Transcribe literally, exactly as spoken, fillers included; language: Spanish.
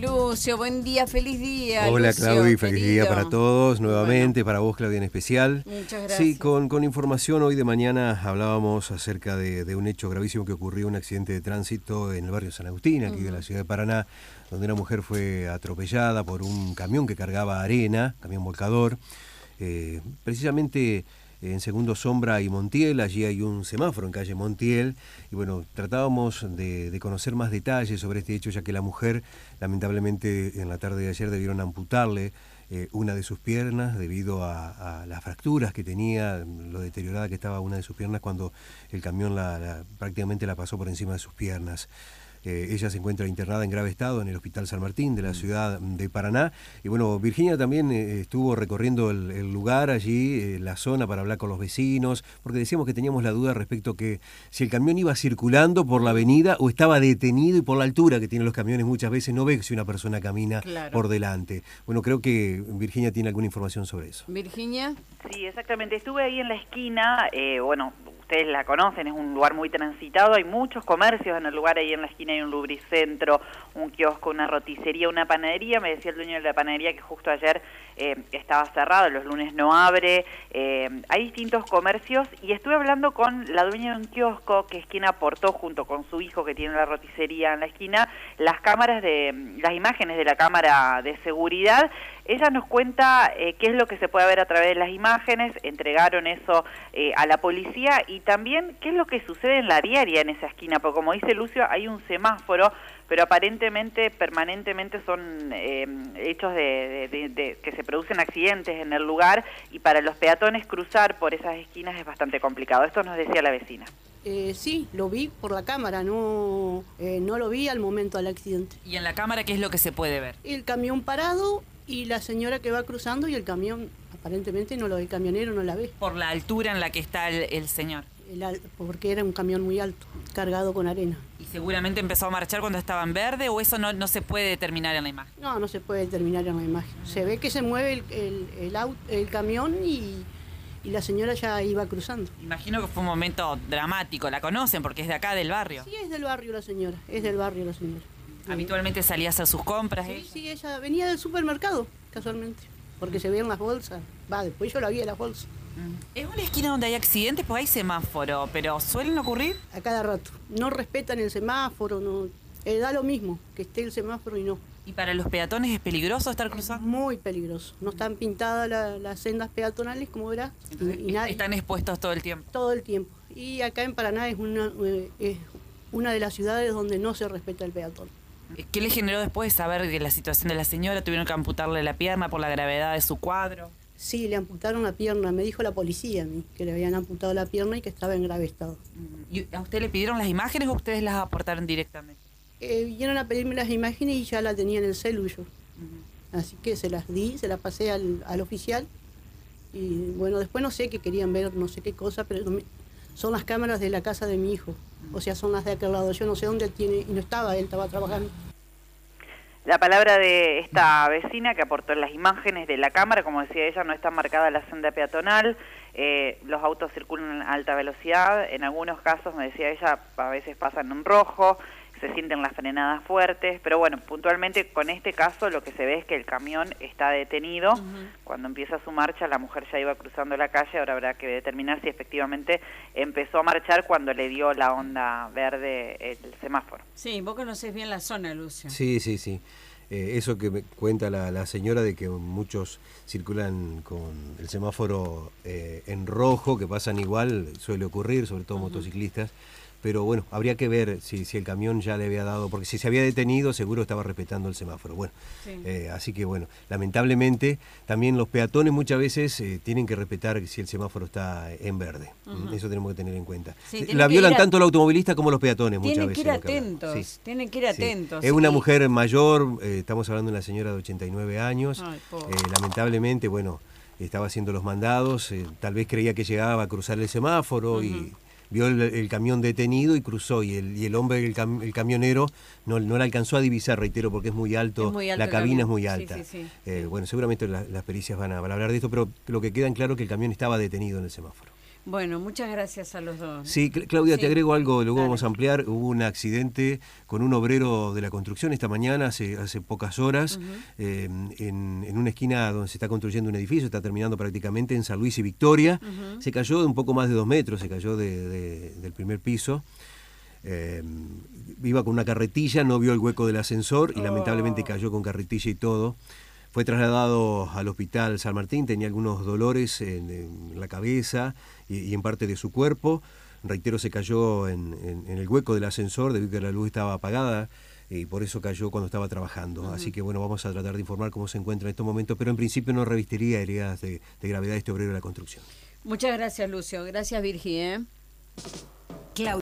Lucio, buen día, feliz día. Hola Lucio, Claudia, feliz querido. día para todos, nuevamente, Bueno. para vos Claudia en especial. Muchas gracias. Sí, con, con información hoy de mañana hablábamos acerca de, de un hecho gravísimo que ocurrió, un accidente de tránsito en el barrio San Agustín, aquí uh-huh. de la ciudad de Paraná, donde una mujer fue atropellada por un camión que cargaba arena, camión volcador, eh, precisamente en Segundo Sombra y Montiel. Allí hay un semáforo en calle Montiel, y bueno, tratábamos de, de conocer más detalles sobre este hecho, ya que la mujer, lamentablemente, en la tarde de ayer debieron amputarle eh, una de sus piernas debido a, a las fracturas que tenía, lo deteriorada que estaba una de sus piernas cuando el camión la, la, prácticamente la pasó por encima de sus piernas. Eh, ella se encuentra internada en grave estado en el Hospital San Martín de la ciudad de Paraná. Y bueno, Virginia también eh, estuvo recorriendo el, el lugar allí, eh, la zona, para hablar con los vecinos, porque decíamos que teníamos la duda respecto que si el camión iba circulando por la avenida o estaba detenido, y por la altura que tienen los camiones muchas veces no ve si una persona camina claro. por delante. Bueno, creo que Virginia tiene alguna información sobre eso. Virginia. Sí, exactamente. Estuve ahí en la esquina, eh, bueno, ustedes la conocen, es un lugar muy transitado, hay muchos comercios en el lugar. Ahí en la esquina hay un lubricentro, un kiosco, una roticería, una panadería. Me decía el dueño de la panadería que justo ayer eh, estaba cerrado, los lunes no abre. Eh, hay distintos comercios, y estuve hablando con la dueña de un kiosco, que es quien aportó junto con su hijo, que tiene la roticería en la esquina, las cámaras de, las imágenes de la cámara de seguridad. Ella nos cuenta eh, qué es lo que se puede ver a través de las imágenes. Entregaron eso eh, a la policía, y también qué es lo que sucede en la diaria en esa esquina, porque como dice Lucio, hay un semáforo, pero aparentemente, permanentemente son eh, hechos de, de, de, de que se producen accidentes en el lugar, y para los peatones cruzar por esas esquinas es bastante complicado. Esto nos decía la vecina. Eh, sí, lo vi por la cámara, no, eh, no lo vi al momento del accidente. ¿Y en la cámara qué es lo que se puede ver? El camión parado y la señora que va cruzando, y el camión aparentemente no lo ve, el camionero no la ve. Por la altura en la que está el, el señor. El, porque era un camión muy alto, cargado con arena. ¿Y seguramente empezó a marchar cuando estaba en verde, o eso no, no se puede determinar en la imagen? No, no se puede determinar en la imagen. Se ve que se mueve el, el, el, auto, el camión y... y la señora ya iba cruzando. Imagino que fue un momento dramático. ¿La conocen porque es de acá, del barrio? Sí, es del barrio la señora, es del barrio la señora. ¿Habitualmente salía a hacer sus compras? Sí, ella? sí, ella venía del supermercado, casualmente, porque se veían las bolsas. Va, después yo la vi en las bolsas. ¿Es una esquina donde hay accidentes? Pues hay semáforo, pero ¿suelen ocurrir? A cada rato. No respetan el semáforo, no, eh, da lo mismo que esté el semáforo y no. ¿Y para los peatones es peligroso estar cruzando? Muy peligroso. No están pintadas la, las sendas peatonales, como verás. Entonces, y, y nada, están expuestos todo el tiempo. Todo el tiempo. Y acá en Paraná es una, eh, es una de las ciudades donde no se respeta el peatón. ¿Qué le generó después saber de la situación de la señora? ¿Tuvieron que amputarle la pierna por la gravedad de su cuadro? Sí, le amputaron la pierna. Me dijo la policía a mí que le habían amputado la pierna y que estaba en grave estado. ¿Y a usted le pidieron las imágenes o ustedes las aportaron directamente? Eh, vinieron a pedirme las imágenes y ya la tenía en el celu yo. Uh-huh. Así que se las di, se las pasé al, al oficial. Y bueno, después no sé qué querían ver, no sé qué cosa, pero me, son las cámaras de la casa de mi hijo. Uh-huh. O sea, son las de aquel lado. Yo no sé dónde tiene, y no estaba, él estaba trabajando. La palabra de esta vecina que aportó las imágenes de la cámara. Como decía ella, no está marcada la senda peatonal, eh, los autos circulan a alta velocidad, en algunos casos, me decía ella, a veces pasan en rojo, se sienten las frenadas fuertes, pero bueno, puntualmente con este caso lo que se ve es que el camión está detenido. Uh-huh. Cuando empieza su marcha, la mujer ya iba cruzando la calle. Ahora habrá que determinar si efectivamente empezó a marchar cuando le dio la onda verde el semáforo. Sí, vos conocés bien la zona, Lucio. Sí, sí, sí. Eh, eso que me cuenta la, la señora de que muchos circulan con el semáforo eh, en rojo, que pasan igual, suele ocurrir, sobre todo uh-huh. motociclistas. Pero bueno, habría que ver si, si el camión ya le había dado, porque si se había detenido seguro estaba respetando el semáforo. Bueno, sí. eh, así que bueno, lamentablemente también los peatones muchas veces eh, tienen que respetar si el semáforo está en verde. Uh-huh. Eso tenemos que tener en cuenta. Sí, la violan tanto el automovilista como los peatones muchas veces. Tienen que ir atentos, sí. tienen que ir atentos. Sí. Es una mujer mayor, eh, estamos hablando de una señora de ochenta y nueve años. Ay, eh, lamentablemente, bueno, estaba haciendo los mandados, eh, tal vez creía que llegaba a cruzar el semáforo uh-huh. y... vio el, el camión detenido y cruzó, y el, y el hombre, el, cam, el camionero, no, no la alcanzó a divisar, reitero, porque es muy alto, es muy alto la cabina es muy alta. Sí, sí, sí. Eh, bueno, seguramente la, las pericias van a, van a hablar de esto, pero lo que queda en claro es que el camión estaba detenido en el semáforo. Bueno, muchas gracias a los dos. Sí, Claudia, Sí. te agrego algo, luego Dale. vamos a ampliar. Hubo un accidente con un obrero de la construcción esta mañana, hace, hace pocas horas, Ujú. eh, en, en una esquina donde se está construyendo un edificio, está terminando prácticamente en San Luis y Victoria. Ujú. Se cayó de un poco más de dos metros, se cayó de, de, del primer piso. Eh, iba con una carretilla, no vio el hueco del ascensor y Oh. lamentablemente cayó con carretilla y todo. Fue trasladado al hospital San Martín, tenía algunos dolores en, en la cabeza y, y en parte de su cuerpo. Reitero, se cayó en, en, en el hueco del ascensor debido a que la luz estaba apagada y por eso cayó cuando estaba trabajando. Uh-huh. Así que bueno, vamos a tratar de informar cómo se encuentra en estos momentos, pero en principio no revistiría heridas de, de gravedad este obrero de la construcción. Muchas gracias, Lucio. Gracias, Virgi. ¿eh? Claudia.